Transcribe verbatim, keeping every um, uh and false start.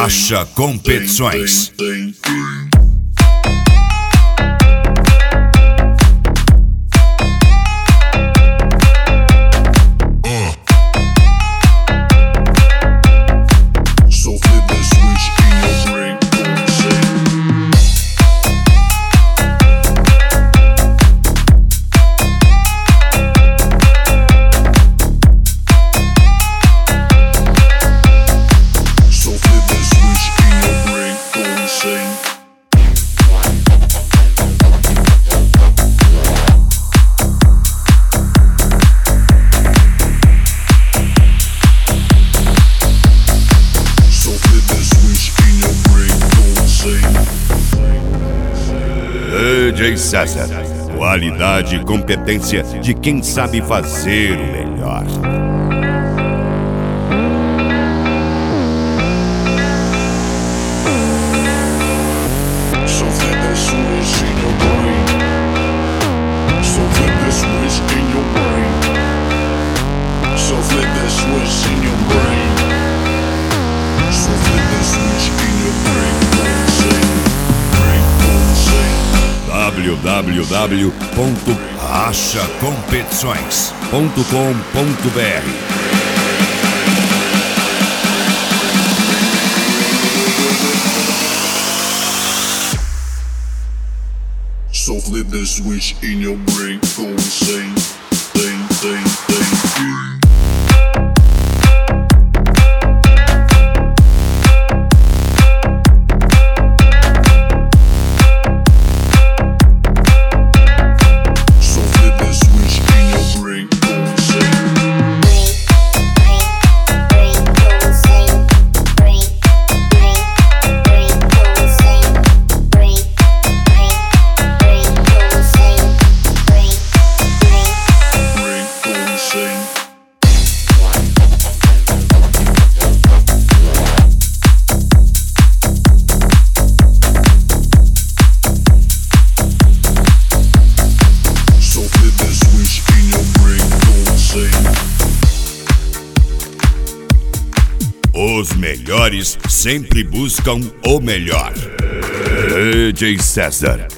Racha Competições. D J César, qualidade e competência de quem sabe fazer o melhor. w w w ponto racha competições ponto com ponto b r. So flip the switch in your brain, go insane, dang, dang, dang. Os melhores sempre buscam o melhor. D J César,